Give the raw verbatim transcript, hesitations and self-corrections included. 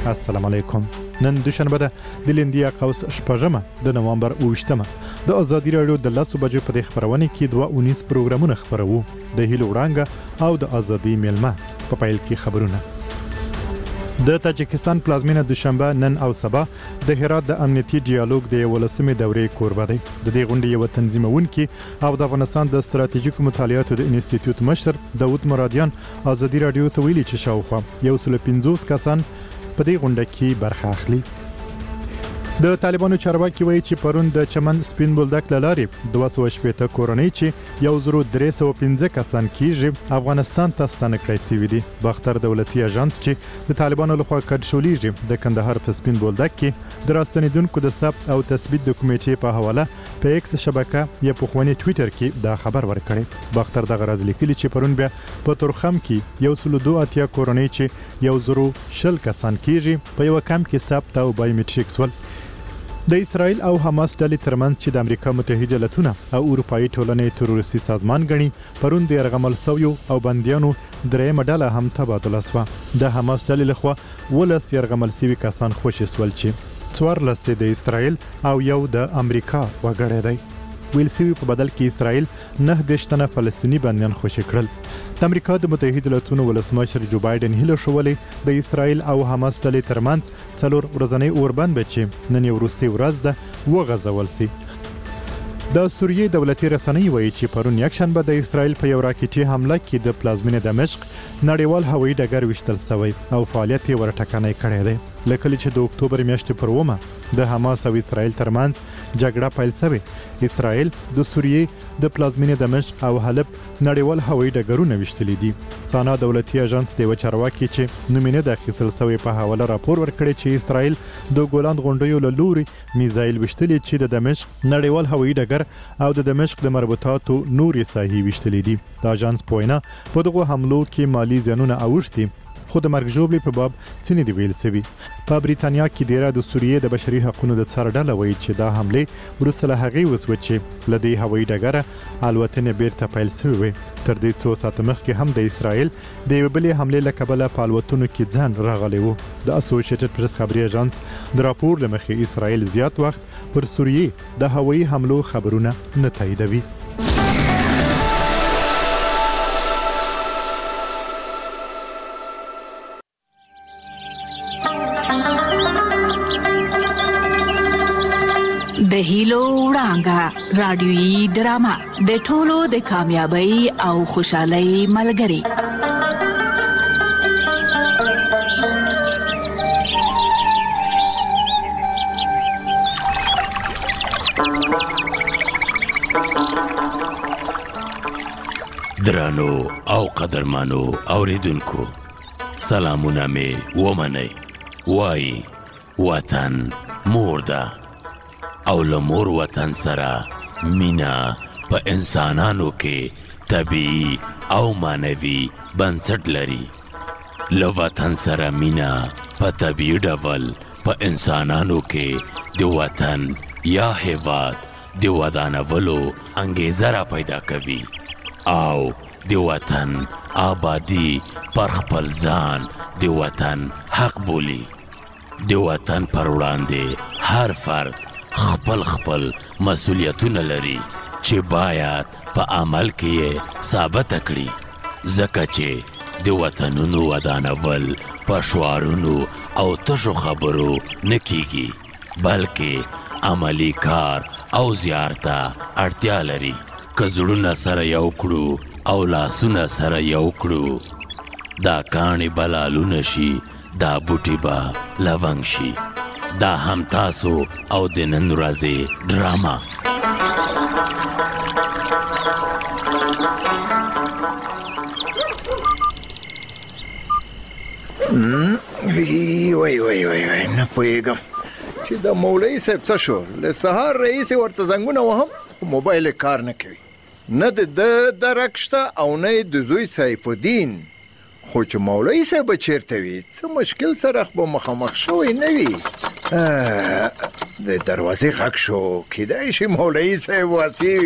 السلام علیکم. نن دوشنبه ده د لیندیا قوس شپږمه د نوامبر اوویشتمه. د ازادي راډیو د لسو بجو په خبرونه کې دوه اونیس پروګرامونه خبرو. د هیلو وړانګه او د ازادي میلمه په پیل کې خبرونه. د تاجکستان پلازمینه دوشنبه نن او سبا د هرات د امنیتي ډیالوګ د ولسمې دورې کوربه دی. د دې غونډې یو تنظیمونکي او د افغانستان د ستراتیژیکو مطالعاتو د انسټیټیوټ مشر داود مرادیان ازادي راډیو ته ویلي چې شاوخوا یو سل پنځوس کسان په دې غونډه کې برخه اخلي. د طالبانو چارواکي وایي چې پرون د چمن سپین بولدک لارې دوه سوه شپېته کورنۍ چې یو زر درې سوه پنځه کسان کېږي افغانستان ته ستانه کړای شوي دي. باختر دولتي اژانس چې د طالبانو لخوا کنټرولېږي د کندهار په سپین بولدک کې د راستنېدونکو د ثبت او تثبیت د کمیټې په حواله په ایکس شبکه یا په خواني ټویټر کې دا خبر ورکړی. باختر دغه راز لیکلي چې پرون بیا په تورخم کې یو سل دوه اتیا کورنۍ چې یو زر شل کسان کېږي په یو کمپ کې ثبت او بایومټریک ول. د اسرائیل او حماس ډلې ترمنځ چې د امریکا متحده ایالاتونه او اروپایي ټولنې تروریستي سازمان ګڼي پرون د یرغمل شویو او بندیانو درېیمه ډله هم تبادله شوه. د حماس ډلې لخوا ولس یرغمل شوي کسان خوشي شول چې څوارلس د اسرائیل او یو د امریکا وګړی دی. ویل شوي په بدل کې اسرائیل نه دېرش تنه فلسطیني بندیان خوشي کړل. د امریکا د متحده ایالاتونو ولسمشر جو بایدن هیله شولې د اسرائیل او حماس ډلې ترمنځ څلور ورځنی اوربند به چې نن یې وروستۍ ورځ ده وغځول شي. د سوریې دولتي رسنۍ وایي چې پرون یکشنبه د اسرائیل په یو راکټي حمله کې د پلازمینې دمشق نړیوال هوایي ډګر وشتل شوی او فعالیت یې ورټکنی کړی دی. لکه چې د اکتوبر میاشتې پر اومه د حماس او اسرائیل ترمنځ جګړه پیل شوې. اسرائیل د سوریې د پلازمینې دمشق او حلب نړیوال هوایي ډګرونه وشتلي دي. سانا دولتي اژانس د چارواکي چې نومینه د اخیستل شوی په حواله راپور ورکړی چې اسرائیل د ګولان غونډیو له لوري میزایل وشتلي چې د دمشق نړیوال هوایي ډګر او د دمشق د مربوطاتو نورې ساحې وشتلي دي. د اژانس په وینا په دغه حملو کې مالی زیانونه اوښتي خو د مرګ ژوبلې په باب څه نه دی ویل شوي. په بریتانیا کې ډیره د سوریې د بشري حقوقو د څار ډله وایي چې دا حمله وروسته له هغې وسوه چې له دې هوایي ډګره الوتنې بیرته پیل شوې وې. تر دې څو ساعته مخکې هم د اسرائیل د یوې بلې حملې له کبله په الوتنو کې ځان راغلی و. د اسوسییټډ پریس خبري اژانس د راپور له مخې اسرائیل زیات وخت پر سوریې د هوایي حملو خبرونه نه تاییدوي. د هیلو وړانګه رادیويي ډرامه د ټولو د کامیابی او خوشحالۍ ملګری. درانو او قدرمانو اوریدونکو سلامونه می ومنئ. وای وطن مور ده او لمور وطن سره مینا په انسانانو کې طبیعي او مانوي بنسټ لري. له وطن سره مینا په طبیعي ډول په انسانانو کې د وطن یا هیواد د ودانولو انګیزه را پیدا کوي او د وطن آبادی پر خپل ځان د وطن حق بولی. د وطن پر وړاندې هر فرد خپل خپل مسؤلیتونه لري چې باید په عمل کې ثابت کړي. ځکه چې د وطنونو ودانول په شعارونو او تشو خبرو نه کیږي بلکې عملی کار او زیارته اړتیا لري. که زړونه سره یو کړو او لاسونه سره یو کړو دا کاڼې به لالونه شي دا بوټي به لونګ شي. دا هم تاسو او د نن ورځې ډراما. وی وی وی وی نه پوهېږم چې د مولوي صاحب څه شو. له سهار رئیس ورته زنګونه وهم موبایل کار نه کوي. نه د ده درک شته او نه د زوی سیف الدین. خو چې مولوي صاحب چیرته وي څه مشکل سره به مخامخ شوی نه وي. د دروازې غږ شو کیدای شي مولوي صاحب واسي